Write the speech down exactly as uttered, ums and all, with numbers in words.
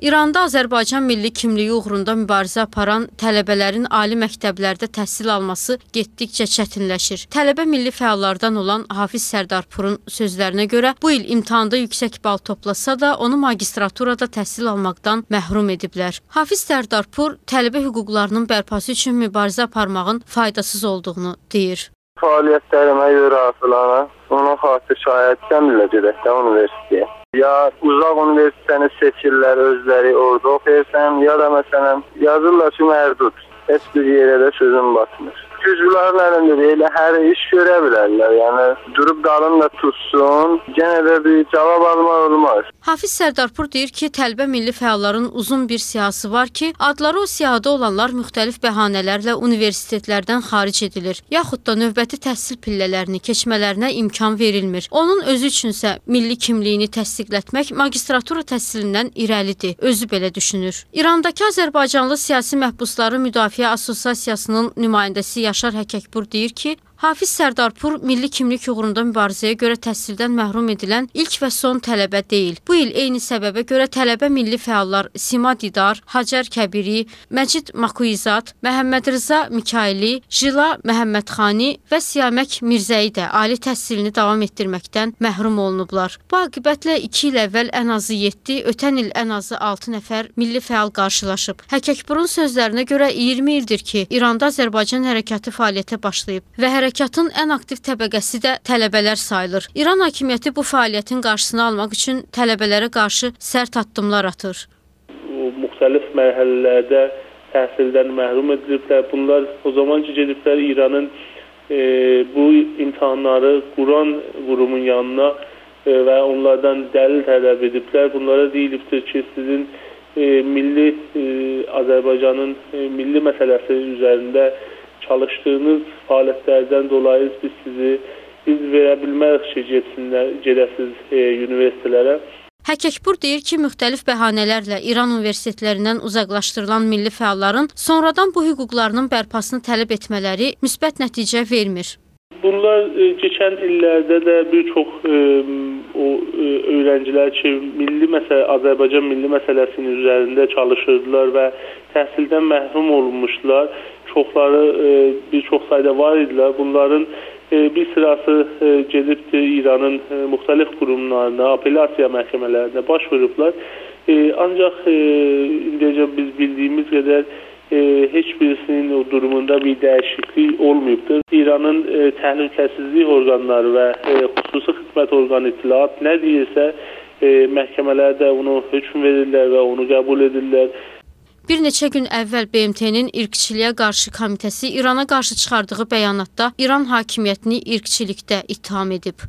İranda Azərbaycan milli kimliyi uğrunda mübarizə aparan tələbələrin ali məktəblərdə təhsil alması getdikcə çətinləşir. Tələbə milli fəallardan olan Hafiz Sərdarpurun sözlərinə görə bu il imtahanda yüksək bal toplasa da onu magistraturada təhsil almaqdan məhrum ediblər. Hafiz Sərdarpur tələbə hüquqlarının bərpası üçün mübarizə aparmağın faydasız olduğunu deyir. Fəaliyyətlərimə görə asılana ona xatir şahiddən bilə gedək də universitetiyə. Ya uzaq universitetəni seçirlər özləri, orada oxuyursan, ya da məsələn yazırlar ki, mərdud. Heç bir yerə də sözüm batmır. Güclülərin əlində deyil, hər iş görə bilərlər. Yəni durub dalınla tutsun, yenə də bir cavab almaq olmaz. Hafiz Sərdarpur deyir ki, tələbə milli fəalların uzun bir siyahısı var ki, adları o siyahıda olanlar müxtəlif bəhanələrlə universitetlərdən xaric edilir, yaxud da növbəti təhsil pillələrini keçmələrinə imkan verilmir. Onun özü üçünsə milli kimliyini təsdiqlətmək magistratura təhsilindən irəlidir, özü belə düşünür. İrandakı Azərbaycanlı siyasi məhbusları Müdafiə Assosiasiyasının nümayəndəsi Yaşar Həkəkbur deyir ki, Hafiz Sərdarpur milli kimlik uğrunda mübarizəyə görə təhsildən məhrum edilən ilk və son tələbə deyil. Bu il eyni səbəbə görə tələbə milli fəallar Sima Didar, Hacər Kəbiri, Məcid Makuyizad, Məhəmməd Rıza Mikaili, Jila Məhəmmədxani və Siyamək Mirzəyi də ali təhsilini davam etdirməkdən məhrum olunublar. Bu aqibətlə iki il əvvəl ən azı yeddi, ötən il ən azı altı nəfər milli fəal qarşılaşıb. Həkəkburun sözlərinə görə iyirmi ildir ki, İranda Azərbaycan hərəkatı fəaliyyətə başlayıb və hərəkatın ən aktiv təbəqəsi də tələbələr sayılır. İran hakimiyyəti bu fəaliyyətin qarşısını almaq üçün tələbələrə qarşı sərt addımlar atır. Müxtəlif mərhələlərdə təhsildən məhrum ediliblər. Bunlar o zaman ki, gediblər İranın e, bu imtahanları quran qurumun yanına e, və onlardan dəlil tələb ediblər. Bunlara deyilibdir ki, sizin e, milli e, Azərbaycanın e, milli məsələsi üzərində çalışdığınız fəaliyyətlərdən dolayı biz sizi biz verə bilmərik ki, gedəsiz e, universitetlərə. Həkəkbur deyir ki, müxtəlif bəhanələrlə İran universitetlərindən uzaqlaşdırılan milli fəalların sonradan bu hüquqlarının bərpasını tələb etmələri müsbət nəticə vermir. Bunlar e, keçən illərdə də bir çox e, o e, öğrencilər ki, milli məsələ, Azərbaycan milli məsələsinin üzərində çalışırdılar və təhsildən məhrum olunmuşlar. Çoxları e, bir çox sayda var idilər. Bunların e, bir sırası e, gedibdir İranın e, müxtəlif qurumlarına, apellyasiya məhkəmələrinə baş veriblər. E, ancaq e, indicə biz bildiyimiz qədər e, heç birisinin o durumunda bir dəyişiklik olmayıbdır. İranın e, təhlükəsizlik orqanları və e, xüsusi xidmət orqanı İttilaat nə deyirsə, e, məhkəmələrdə onu hökm verirlər və onu qəbul edirlər. Bir neçə gün əvvəl B M T-nin İrqçiliyə qarşı komitəsi İrana qarşı çıxardığı bəyanatda İran hakimiyyətini irqçilikdə ittiham edib.